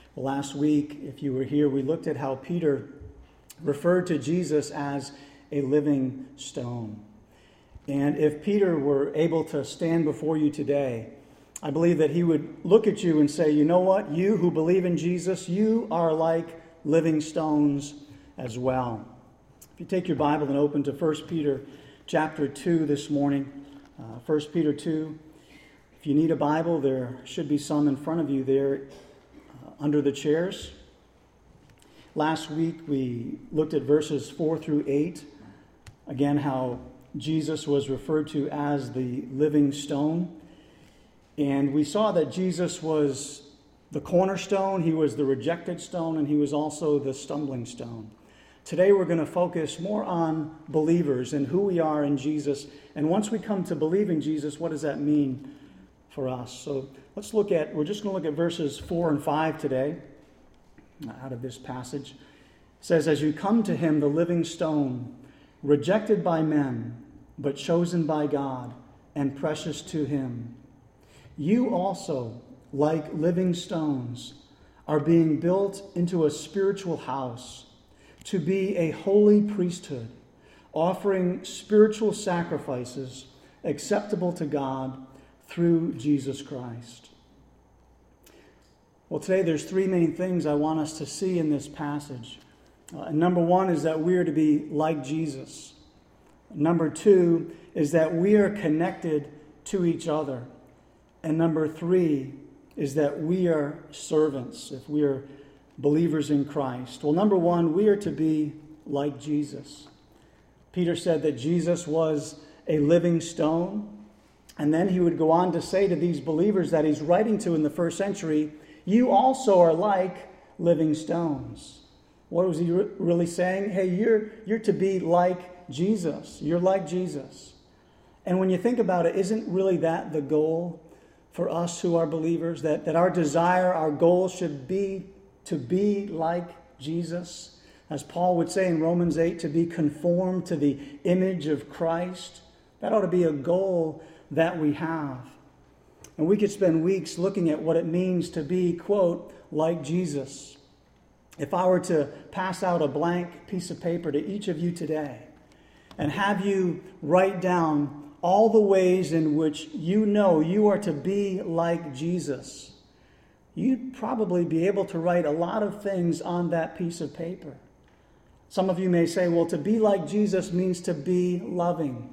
Last week, if you were here, we looked at how Peter referred to Jesus as a living stone. And if Peter were able to stand before you today, I believe that he would look at you and say, you know what? You who believe in Jesus, you are like living stones as well. If you take your Bible and open to 1 Peter chapter 2 this morning, 1 Peter 2. If you need a Bible, there should be some in front of you there under the chairs. Last week we looked at verses 4 through 8. Again, how Jesus was referred to as the living stone. And we saw that Jesus was the cornerstone, he was the rejected stone, and he was also the stumbling stone. Today we're going to focus more on believers and who we are in Jesus. And once we come to believe in Jesus, what does that mean for us? So we're just going to look at verses 4 and 5 today out of this passage. It says, as you come to him, the living stone, rejected by men, but chosen by God and precious to him. You also, like living stones, are being built into a spiritual house to be a holy priesthood, offering spiritual sacrifices acceptable to God through Jesus Christ. Well, today there's three main things I want us to see in this passage. Number one is that we are to be like Jesus. Number two is that we are connected to each other. And number three is that we are servants, if we are believers in Christ. Well, number one, we are to be like Jesus. Peter said that Jesus was a living stone. And then he would go on to say to these believers that he's writing to in the first century, you also are like living stones. What was he really saying? Hey, you're to be like Jesus. You're like Jesus. And when you think about it, isn't really that the goal for us who are believers? That our desire, our goal should be to be like Jesus? As Paul would say in Romans 8, to be conformed to the image of Christ. That ought to be a goal that we have. And we could spend weeks looking at what it means to be, quote, like Jesus. If I were to pass out a blank piece of paper to each of you today and have you write down all the ways in which you know you are to be like Jesus, you'd probably be able to write a lot of things on that piece of paper. Some of you may say, well, to be like Jesus means to be loving.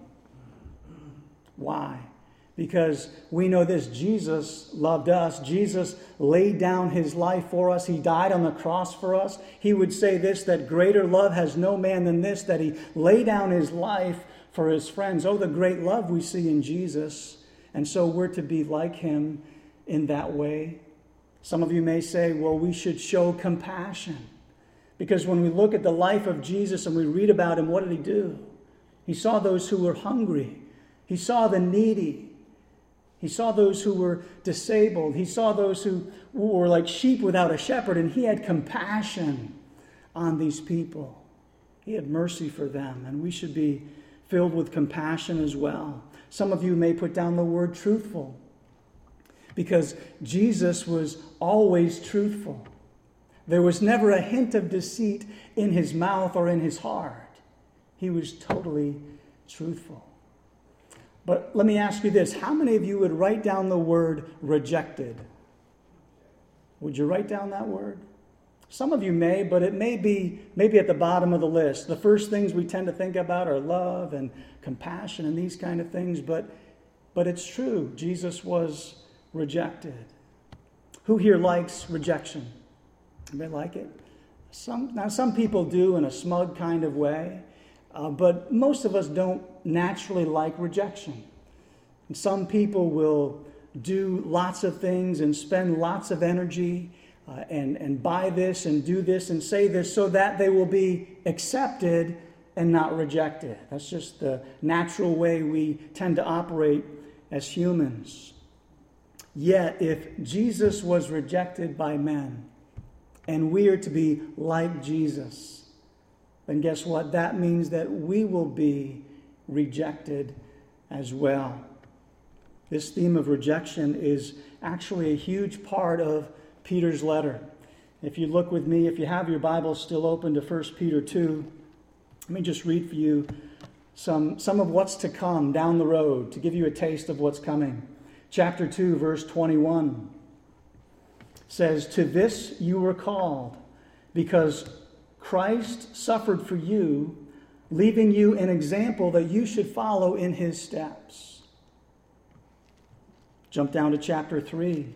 Why? Because we know this, Jesus loved us. Jesus laid down his life for us. He died on the cross for us. He would say this, that greater love has no man than this, that he laid down his life for his friends. Oh, the great love we see in Jesus. And so we're to be like him in that way. Some of you may say, well, we should show compassion. Because when we look at the life of Jesus and we read about him, what did he do? He saw those who were hungry. He saw the needy. He saw those who were disabled. He saw those who were like sheep without a shepherd, and he had compassion on these people. He had mercy for them, and we should be filled with compassion as well. Some of you may put down the word truthful, because Jesus was always truthful. There was never a hint of deceit in his mouth or in his heart. He was totally truthful. But let me ask you this. How many of you would write down the word rejected? Would you write down that word? Some of you may, but it may be maybe at the bottom of the list. The first things we tend to think about are love and compassion and these kind of things. But it's true. Jesus was rejected. Who here likes rejection? Anybody like it? Some people do in a smug kind of way. But most of us don't naturally like rejection. And some people will do lots of things and spend lots of energy and buy this and do this and say this so that they will be accepted and not rejected. That's just the natural way we tend to operate as humans. Yet, if Jesus was rejected by men and we are to be like Jesus, then guess what? That means that we will be rejected as well. This theme of rejection is actually a huge part of Peter's letter. If you look with me, if you have your Bible still open to 1 Peter 2, let me just read for you some of what's to come down the road to give you a taste of what's coming. Chapter 2, verse 21 says, "To this you were called, because Christ suffered for you, leaving you an example that you should follow in his steps." Jump down to chapter 3,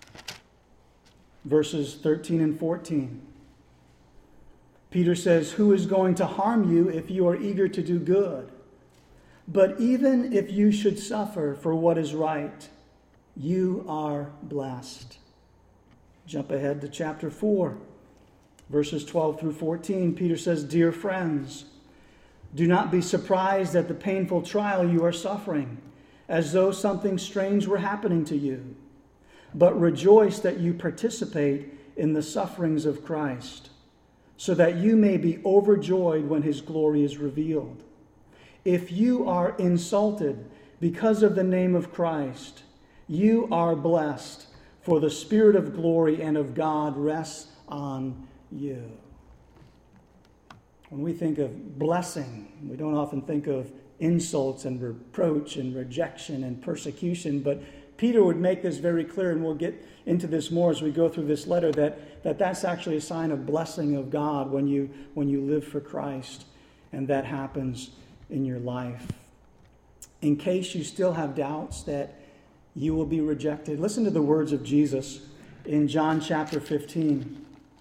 verses 13 and 14. Peter says, "Who is going to harm you if you are eager to do good? But even if you should suffer for what is right, you are blessed." Jump ahead to chapter 4, verses 12 through 14. Peter says, "Dear friends, do not be surprised at the painful trial you are suffering, as though something strange were happening to you. But rejoice that you participate in the sufferings of Christ, so that you may be overjoyed when his glory is revealed. If you are insulted because of the name of Christ, you are blessed, for the Spirit of glory and of God rests on you." When we think of blessing, we don't often think of insults and reproach and rejection and persecution, but Peter would make this very clear, and we'll get into this more as we go through this letter, that's actually a sign of blessing of God when you live for Christ, and that happens in your life. In case you still have doubts that you will be rejected, listen to the words of Jesus in John chapter 15.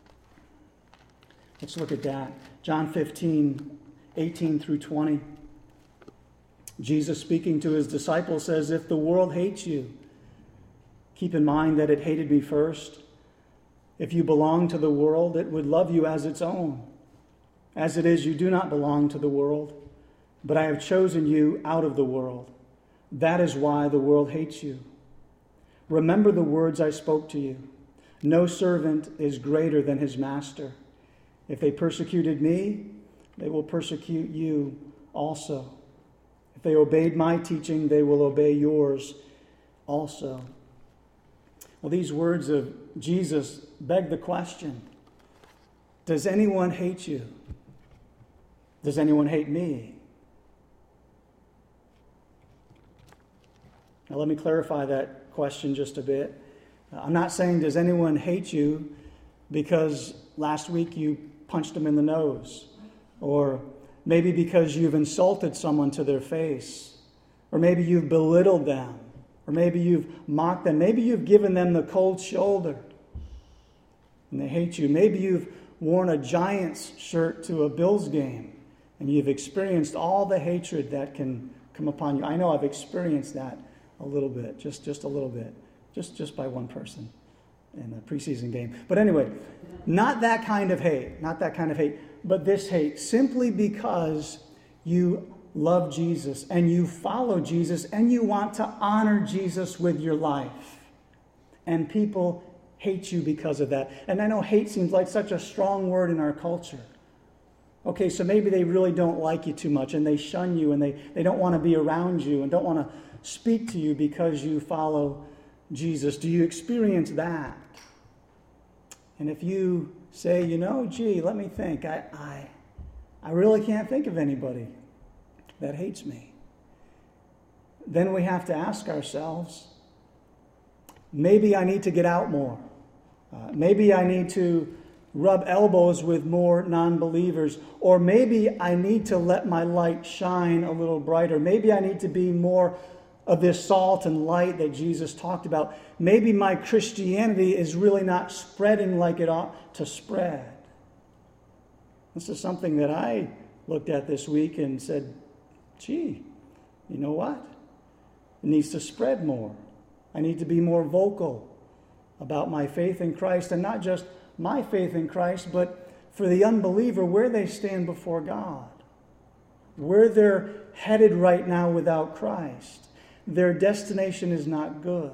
Let's look at that. John 15, 18 through 20. Jesus, speaking to his disciples, says, "If the world hates you, keep in mind that it hated me first. If you belong to the world, it would love you as its own. As it is, you do not belong to the world, but I have chosen you out of the world. That is why the world hates you. Remember the words I spoke to you. No servant is greater than his master. If they persecuted me, they will persecute you also. If they obeyed my teaching, they will obey yours also." Well, these words of Jesus beg the question, does anyone hate you? Does anyone hate me? Now, let me clarify that question just a bit. I'm not saying does anyone hate you because last week you punched them in the nose, or maybe because you've insulted someone to their face, or maybe you've belittled them, or maybe you've mocked them, maybe you've given them the cold shoulder and they hate you. Maybe you've worn a Giants shirt to a Bills game and you've experienced all the hatred that can come upon you. I know I've experienced that a little bit, just a little bit, just by one person in a preseason game. But anyway, not that kind of hate, but this hate simply because you love Jesus and you follow Jesus and you want to honor Jesus with your life. And people hate you because of that. And I know hate seems like such a strong word in our culture. Okay, so maybe they really don't like you too much and they shun you and they don't want to be around you and don't want to speak to you because you follow Jesus. Do you experience that? And if you say, let me think, I really can't think of anybody that hates me, then we have to ask ourselves, maybe I need to get out more. Maybe I need to rub elbows with more non-believers. Or maybe I need to let my light shine a little brighter. Maybe I need to be more of this salt and light that Jesus talked about. Maybe my Christianity is really not spreading like it ought to spread. This is something that I looked at this week and said, gee, you know what? It needs to spread more. I need to be more vocal about my faith in Christ, and not just my faith in Christ, but for the unbeliever, where they stand before God, where they're headed right now without Christ. Their destination is not good.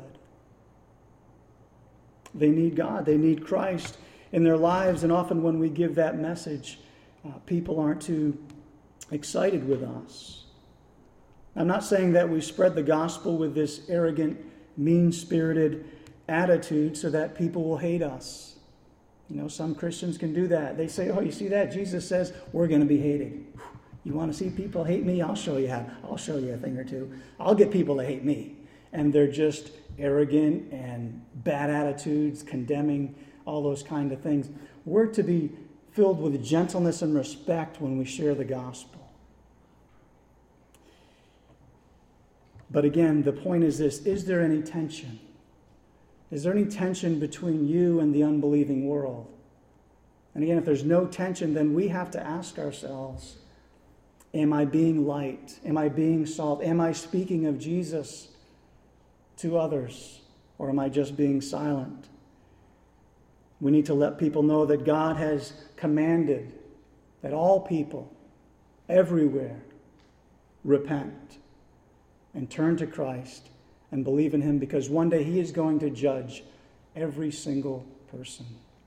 They need God. They need Christ in their lives. And often when we give that message, people aren't too excited with us. I'm not saying that we spread the gospel with this arrogant, mean-spirited attitude so that people will hate us. Some Christians can do that. They say, oh, you see that? Jesus says we're going to be hated. You want to see people hate me? I'll show you how. I'll show you a thing or two. I'll get people to hate me. And they're just arrogant and bad attitudes, condemning, all those kind of things. We're to be filled with gentleness and respect when we share the gospel. But again, the point is this: is there any tension? Is there any tension between you and the unbelieving world? And again, if there's no tension, then we have to ask ourselves, am I being light? Am I being salt? Am I speaking of Jesus to others? Or am I just being silent? We need to let people know that God has commanded that all people, everywhere, repent and turn to Christ and believe in Him, because one day He is going to judge every single person.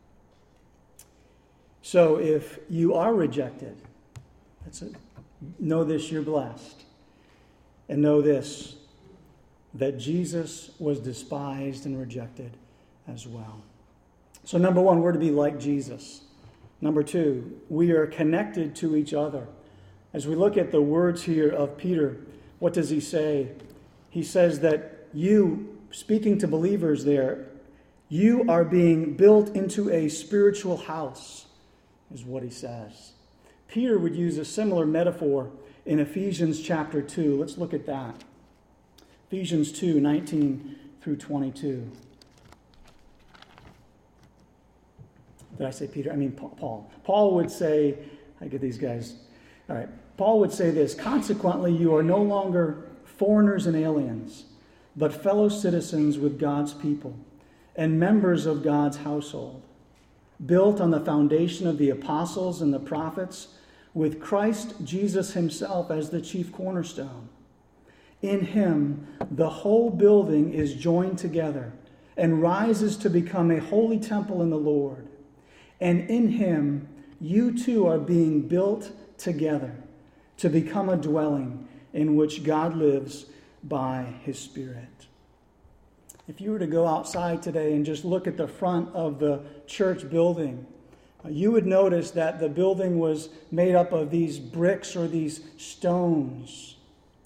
So if you are rejected, know this: you're blessed. And know this, that Jesus was despised and rejected as well. So number one, we're to be like Jesus. Number two, we are connected to each other. As we look at the words here of Peter, what does he say? He says that you, speaking to believers there, you are being built into a spiritual house, is what he says. Peter would use a similar metaphor in Ephesians chapter 2. Let's look at that. Ephesians 2, 19 through 22. Did I say Peter? I mean Paul. Paul would say, I get these guys. All right. Paul would say this: consequently, you are no longer foreigners and aliens, but fellow citizens with God's people and members of God's household, built on the foundation of the apostles and the prophets, with Christ Jesus Himself as the chief cornerstone. In Him, the whole building is joined together and rises to become a holy temple in the Lord. And in Him, you too are being built together to become a dwelling in which God lives by His Spirit. If you were to go outside today and just look at the front of the church building, you would notice that the building was made up of these bricks or these stones.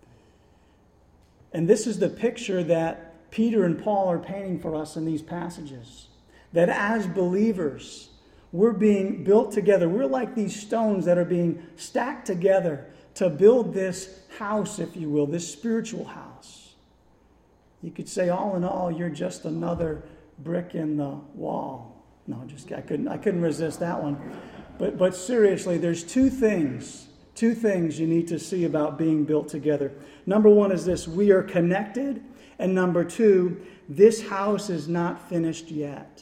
And this is the picture that Peter and Paul are painting for us in these passages. That as believers, we're being built together. We're like these stones that are being stacked together to build this house, if you will, this spiritual house. You could say, all in all, you're just another brick in the wall. No, just I couldn't resist that one. But seriously, there's two things you need to see about being built together. Number one is this: we are connected. And number two, this house is not finished yet.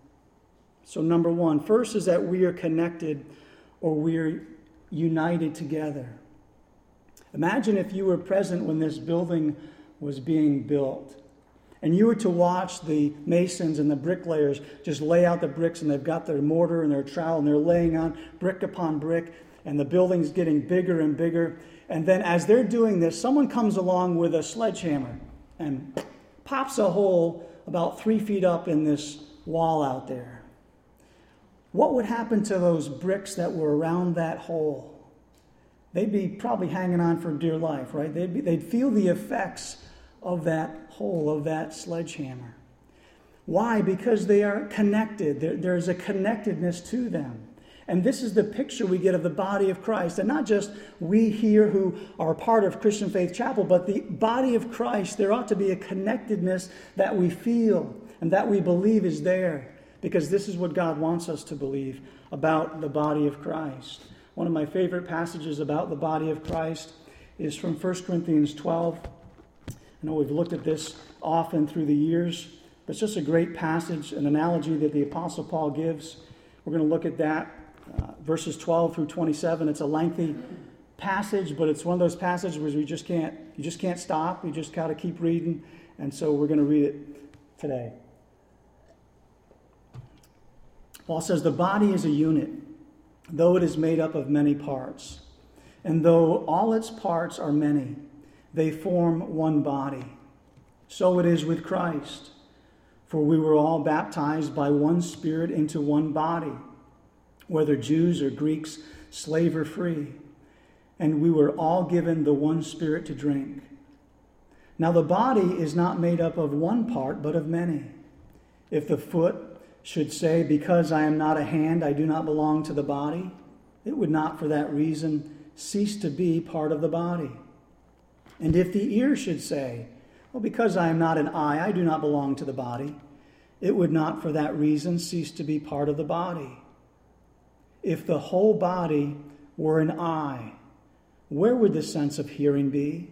So number one, first is that we are connected, or we are united together. Imagine if you were present when this building was being built, and you were to watch the masons and the bricklayers just lay out the bricks, and they've got their mortar and their trowel, and they're laying on brick upon brick, and the building's getting bigger and bigger. And then as they're doing this, someone comes along with a sledgehammer and pops a hole about 3 feet up in this wall out there. What would happen to those bricks that were around that hole? They'd be probably hanging on for dear life, right? They'd feel the effects of that hole, of that sledgehammer. Why? Because they are connected. There's a connectedness to them. And this is the picture we get of the body of Christ. And not just we here who are part of Christian Faith Chapel, but the body of Christ. There ought to be a connectedness that we feel and that we believe is there, because this is what God wants us to believe about the body of Christ. One of my favorite passages about the body of Christ is from 1 Corinthians 12. I know we've looked at this often through the years, but it's just a great passage, an analogy that the Apostle Paul gives. We're going to look at that, verses 12 through 27. It's a lengthy passage, but it's one of those passages where you just can't stop. You just got to keep reading, and so we're going to read it today. Paul says, the body is a unit, though it is made up of many parts. And though all its parts are many, they form one body. So it is with Christ. For we were all baptized by one Spirit into one body, whether Jews or Greeks, slave or free, and we were all given the one Spirit to drink. Now the body is not made up of one part, but of many. If the foot should say, because I am not a hand, I do not belong to the body, it would not for that reason cease to be part of the body. And if the ear should say, well, because I am not an eye, I do not belong to the body, it would not for that reason cease to be part of the body. If the whole body were an eye, where would the sense of hearing be?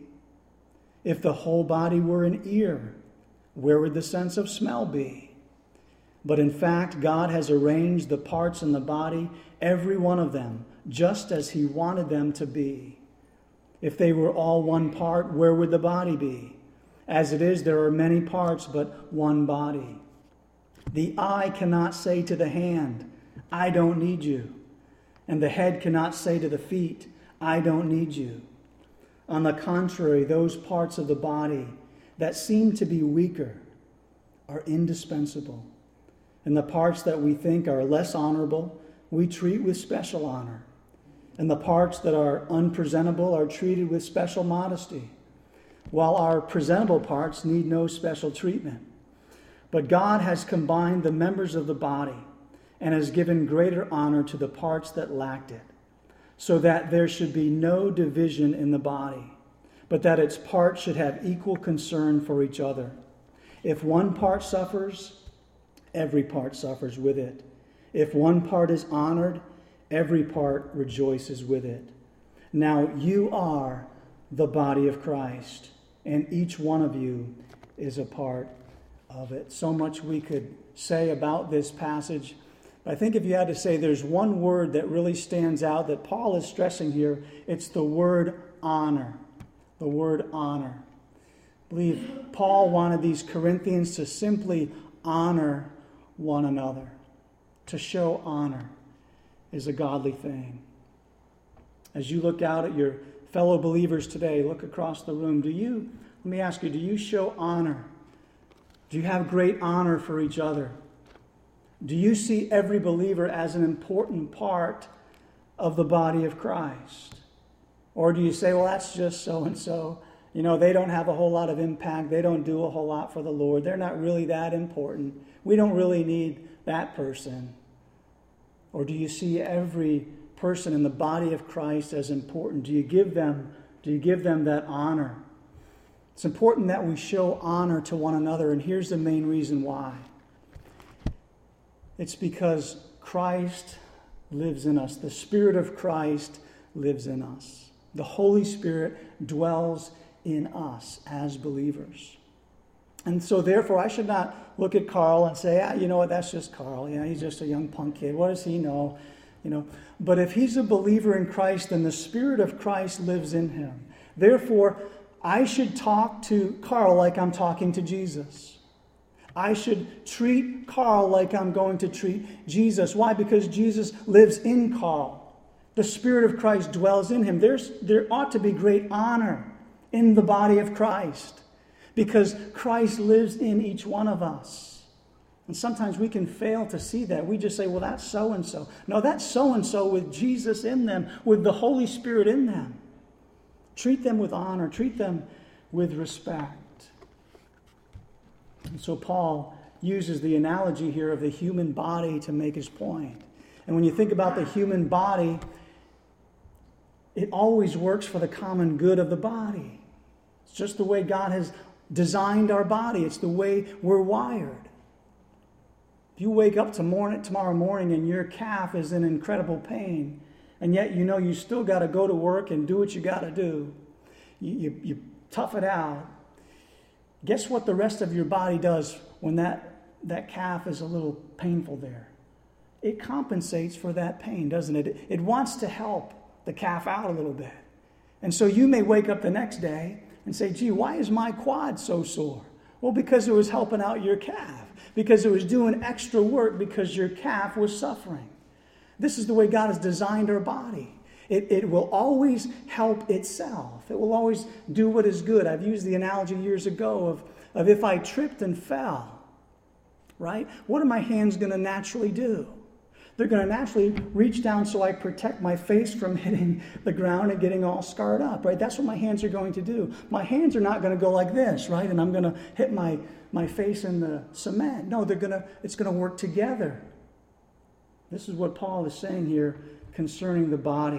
If the whole body were an ear, where would the sense of smell be? But in fact, God has arranged the parts in the body, every one of them, just as he wanted them to be. If they were all one part, where would the body be? As it is, there are many parts, but one body. The eye cannot say to the hand, I don't need you. And the head cannot say to the feet, I don't need you. On the contrary, those parts of the body that seem to be weaker are indispensable. And the parts that we think are less honorable, we treat with special honor. And the parts that are unpresentable are treated with special modesty, while our presentable parts need no special treatment. But God has combined the members of the body and has given greater honor to the parts that lacked it, so that there should be no division in the body, but that its parts should have equal concern for each other. If one part suffers, every part suffers with it. If one part is honored, every part rejoices with it. Now you are the body of Christ, and each one of you is a part of it. So much we could say about this passage. But I think if you had to say there's one word that really stands out that Paul is stressing here, it's the word honor. The word honor. I believe Paul wanted these Corinthians to simply honor one another. To show honor is a godly thing. As you look out at your fellow believers today, look across the room, let me ask you, do you show honor? Do you have great honor for each other? Do you see every believer as an important part of the body of Christ? Or do you say, well, that's just so-and-so. You know, they don't have a whole lot of impact. They don't do a whole lot for the Lord. They're not really that important. We don't really need that person. Or do you see every person in the body of Christ as important? Do you give them that honor? It's important that we show honor to one another, and here's the main reason why. It's because Christ lives in us. The Spirit of Christ lives in us. The Holy Spirit dwells in us as believers. And so therefore, I should not look at Carl and say, you know what, that's just Carl. Yeah, he's just a young punk kid. What does he know? But if he's a believer in Christ, then the Spirit of Christ lives in him. Therefore, I should talk to Carl like I'm talking to Jesus. I should treat Carl like I'm going to treat Jesus. Why? Because Jesus lives in Carl. The Spirit of Christ dwells in him. There ought to be great honor in the body of Christ because Christ lives in each one of us. And sometimes we can fail to see that. We just say, well, that's so-and-so. No, that's so-and-so with Jesus in them, with the Holy Spirit in them. Treat them with honor. Treat them with respect. And so Paul uses the analogy here of the human body to make his point. And when you think about the human body, it always works for the common good of the body. It's just the way God has designed our body. It's the way we're wired. If you wake up tomorrow morning and your calf is in incredible pain, and yet you still got to go to work and do what you got to do, you tough it out. Guess what the rest of your body does when that calf is a little painful there? It compensates for that pain, doesn't it? It wants to help the calf out a little bit. And so you may wake up the next day and say, gee, why is my quad so sore? Well, because it was helping out your calf. Because it was doing extra work because your calf was suffering. This is the way God has designed our body. It will always help itself. It will always do what is good. I've used the analogy years ago of if I tripped and fell, right? What are my hands going to naturally do? They're going to naturally reach down so I protect my face from hitting the ground and getting all scarred up, right? That's what my hands are going to do. My hands are not going to go like this, right? And I'm going to hit my face in the cement. No, it's going to work together. This is what Paul is saying here concerning the body.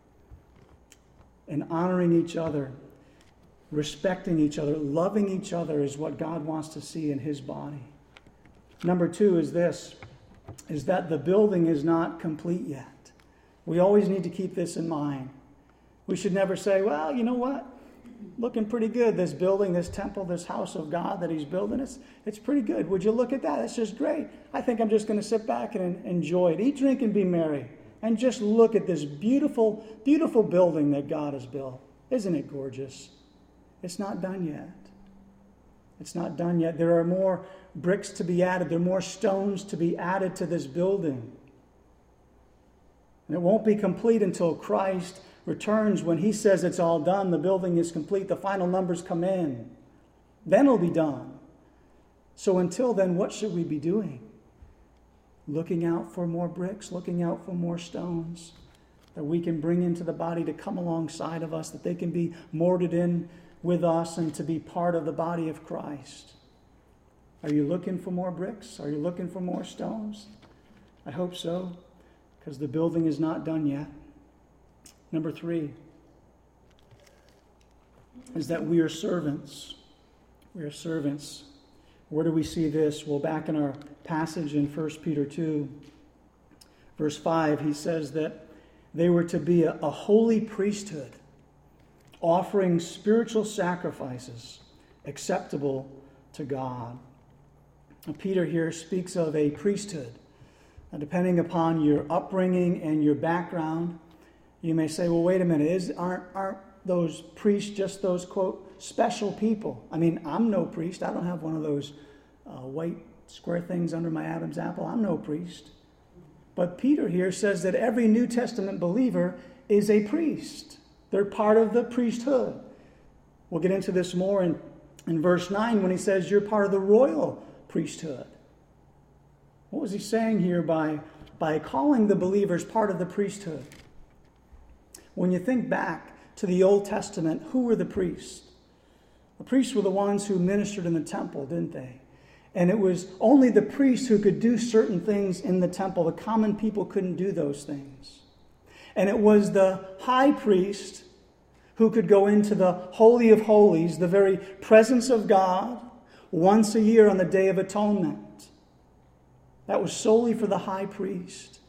And honoring each other, respecting each other, loving each other is what God wants to see in his body. Number 2 is this, is that the building is not complete yet. We always need to keep this in mind. We should never say, well, you know what? Looking pretty good, this building, this temple, this house of God that he's building, it's pretty good. Would you look at that? It's just great. I think I'm just going to sit back and enjoy it. Eat, drink, and be merry. And just look at this beautiful, beautiful building that God has built. Isn't it gorgeous? It's not done yet. It's not done yet. There are more bricks to be added. There are more stones to be added to this building. And it won't be complete until Christ returns. When he says it's all done, the building is complete, the final numbers come in. Then it'll be done. So until then, what should we be doing? Looking out for more bricks, looking out for more stones that we can bring into the body to come alongside of us, that they can be mortared in with us and to be part of the body of Christ. Are you looking for more bricks? Are you looking for more stones? I hope so, because the building is not done yet. Number 3 is that we are servants. We are servants. Where do we see this? Well, back in our passage in 1 Peter 2, verse 5, he says that they were to be a holy priesthood, offering spiritual sacrifices acceptable to God. Now, Peter here speaks of a priesthood. Now, depending upon your upbringing and your background, you may say, well, wait a minute, aren't those priests just those, quote, special people? I mean, I'm no priest. I don't have one of those white square things under my Adam's apple. I'm no priest. But Peter here says that every New Testament believer is a priest. They're part of the priesthood. We'll get into this more in verse 9 when he says you're part of the royal priesthood. What was he saying here by calling the believers part of the priesthood? When you think back to the Old Testament, who were the priests? The priests were the ones who ministered in the temple, didn't they? And it was only the priests who could do certain things in the temple. The common people couldn't do those things. And it was the high priest who could go into the Holy of Holies, the very presence of God, once a year on the Day of Atonement. That was solely for the high priest.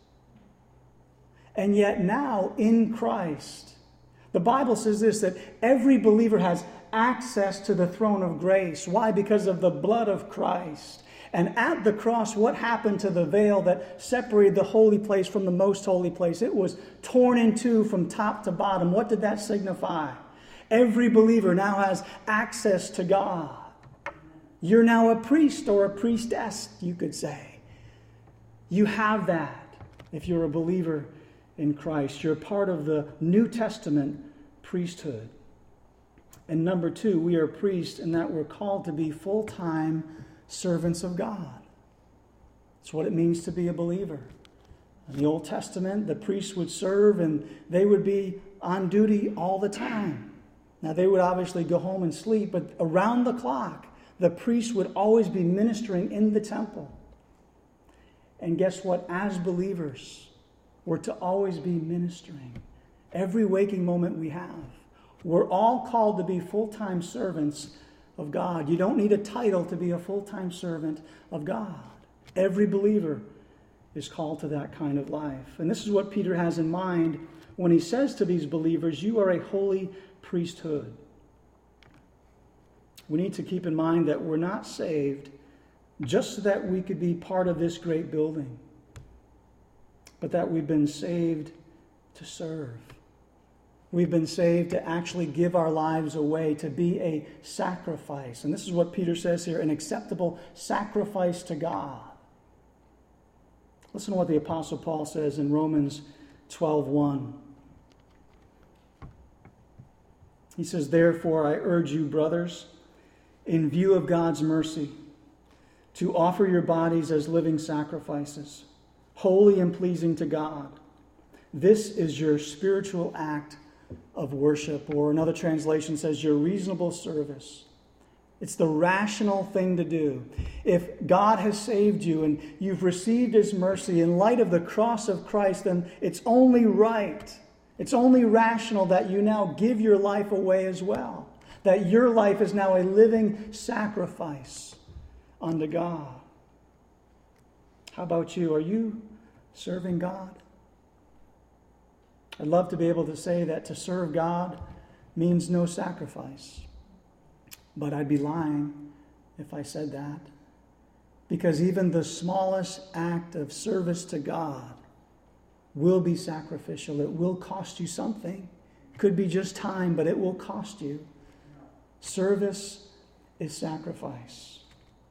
And yet now, in Christ, the Bible says this, that every believer has access to the throne of grace. Why? Because of the blood of Christ. And at the cross, what happened to the veil that separated the holy place from the most holy place? It was torn in two from top to bottom. What did that signify? Every believer now has access to God. You're now a priest or a priestess, you could say. You have that if you're a believer in Christ. You're part of the New Testament priesthood. And number 2, we are priests in that we're called to be full-time servants of God. That's what it means to be a believer. In the Old Testament, the priests would serve and they would be on duty all the time. Now, they would obviously go home and sleep, but around the clock, the priests would always be ministering in the temple. And guess what? As believers, we're to always be ministering. Every waking moment we have. We're all called to be full-time servants of God. You don't need a title to be a full-time servant of God. Every believer is called to that kind of life. And this is what Peter has in mind when he says to these believers, you are a holy priesthood. We need to keep in mind that we're not saved just so that we could be part of this great building, but that we've been saved to serve. We've been saved to actually give our lives away, to be a sacrifice. And this is what Peter says here, an acceptable sacrifice to God. Listen to what the Apostle Paul says in Romans 12:1. He says, therefore, I urge you, brothers, in view of God's mercy, to offer your bodies as living sacrifices, holy and pleasing to God. This is your spiritual act of worship, or another translation says your reasonable service. It's the rational thing to do. If God has saved you and you've received His mercy in light of the cross of Christ, then it's only right, it's only rational that you now give your life away as well. That your life is now a living sacrifice unto God. How about you? Are you serving God? I'd love to be able to say that to serve God means no sacrifice. But I'd be lying if I said that. Because even the smallest act of service to God will be sacrificial. It will cost you something. Could be just time, but it will cost you. Service is sacrifice.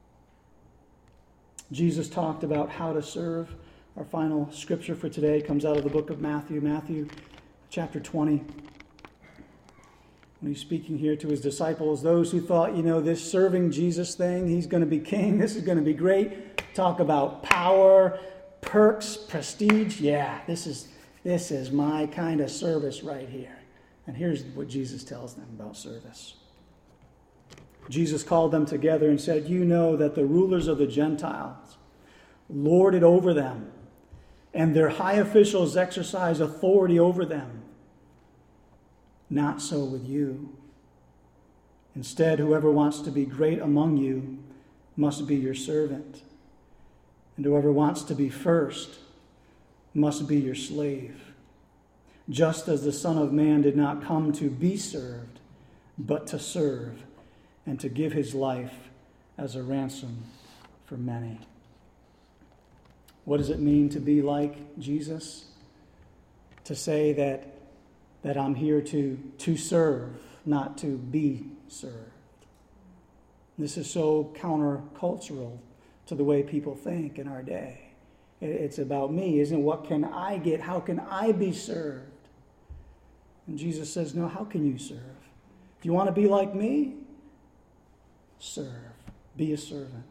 Jesus talked about how to serve. Our final scripture for today comes out of the book of Matthew, Matthew chapter 20. When he's speaking here to his disciples, those who thought, this serving Jesus thing, he's going to be king, this is going to be great. Talk about power, perks, prestige. Yeah, this is my kind of service right here. And here's what Jesus tells them about service. Jesus called them together and said, you know that the rulers of the Gentiles lord it over them, and their high officials exercise authority over them. Not so with you. Instead, whoever wants to be great among you must be your servant. And whoever wants to be first must be your slave. Just as the Son of Man did not come to be served, but to serve, and to give his life as a ransom for many. What does it mean to be like Jesus? To say that I'm here to serve, not to be served. This is so countercultural to the way people think in our day. It's about me, isn't it? What can I get? How can I be served? And Jesus says, no, how can you serve? If you want to be like me, serve. Be a servant.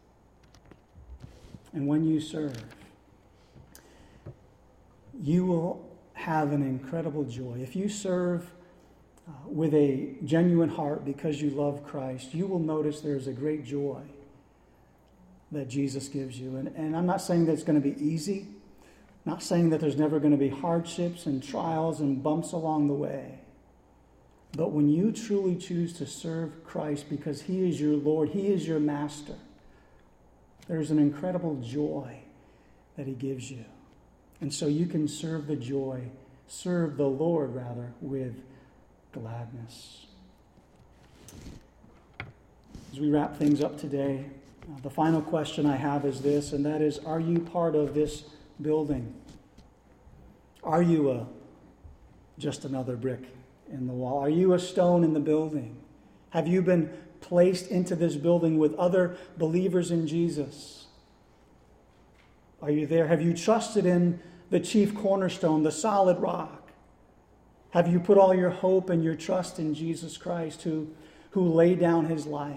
And when you serve, you will have an incredible joy. If you serve with a genuine heart because you love Christ, you will notice there's a great joy that Jesus gives you. And I'm not saying that it's going to be easy. I'm not saying that there's never going to be hardships and trials and bumps along the way. But when you truly choose to serve Christ because He is your Lord, He is your Master, there's an incredible joy that He gives you. And so you can serve the Lord with gladness. As we wrap things up today, the final question I have is this, and that is, are you part of this building? Are you just another brick in the wall? Are you a stone in the building? Have you been placed into this building with other believers in Jesus? Are you there? Have you trusted in the chief cornerstone, the solid rock? Have you put all your hope and your trust in Jesus Christ who laid down His life?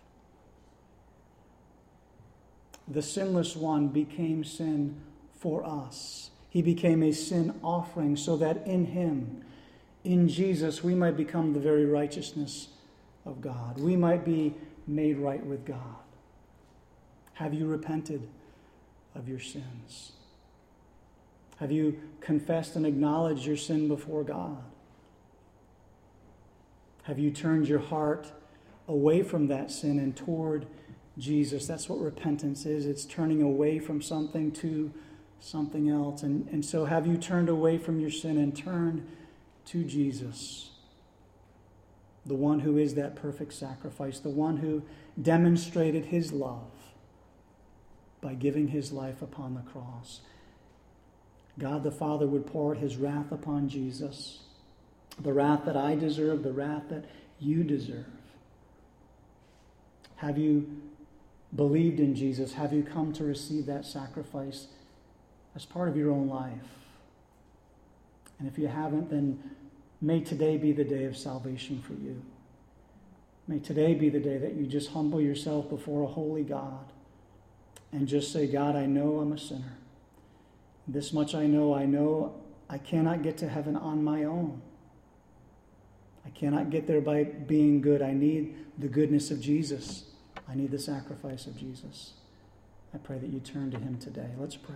The sinless one became sin for us. He became a sin offering so that in Him, in Jesus, we might become the very righteousness of God. We might be made right with God. Have you repented of your sins? Have you confessed and acknowledged your sin before God? Have you turned your heart away from that sin and toward Jesus? That's what repentance is. It's turning away from something to something else. And so have you turned away from your sin and turned to Jesus, the one who is that perfect sacrifice, the one who demonstrated His love by giving His life upon the cross? God the Father would pour out His wrath upon Jesus, the wrath that I deserve, the wrath that you deserve. Have you believed in Jesus? Have you come to receive that sacrifice as part of your own life? And if you haven't, then may today be the day of salvation for you. May today be the day that you just humble yourself before a holy God and just say, God, I know I'm a sinner. This much I know I cannot get to heaven on my own. I cannot get there by being good. I need the goodness of Jesus. I need the sacrifice of Jesus. I pray that you turn to him today. Let's pray.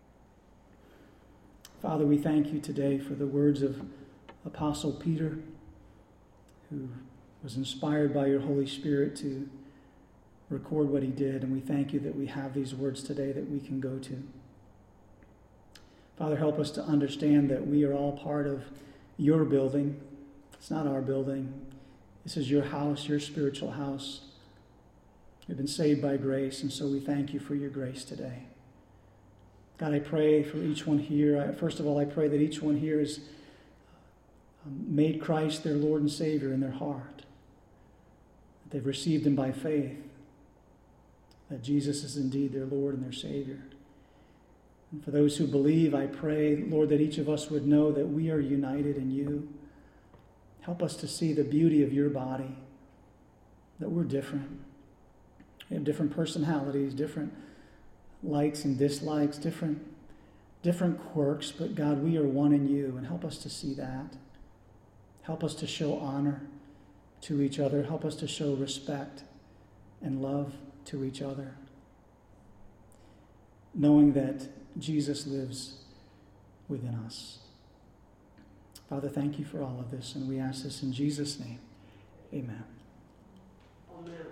Father, we thank you today for the words of Apostle Peter, who was inspired by your Holy Spirit to record what he did. And we thank you that we have these words today that we can go to. Father, help us to understand that we are all part of your building. It's not our building. This is your house, your spiritual house. We've been saved by grace, and so we thank you for your grace today. God, I pray for each one here. First of all, I pray that each one here has made Christ their Lord and Savior in their heart. That they've received him by faith. That Jesus is indeed their Lord and their Savior. And for those who believe, I pray, Lord, that each of us would know that we are united in you. Help us to see the beauty of your body, that we're different. We have different personalities, different likes and dislikes, different quirks, but God, we are one in you, and help us to see that. Help us to show honor to each other. Help us to show respect and love to each other, knowing that Jesus lives within us. Father, thank you for all of this, and we ask this in Jesus' name. Amen. Amen.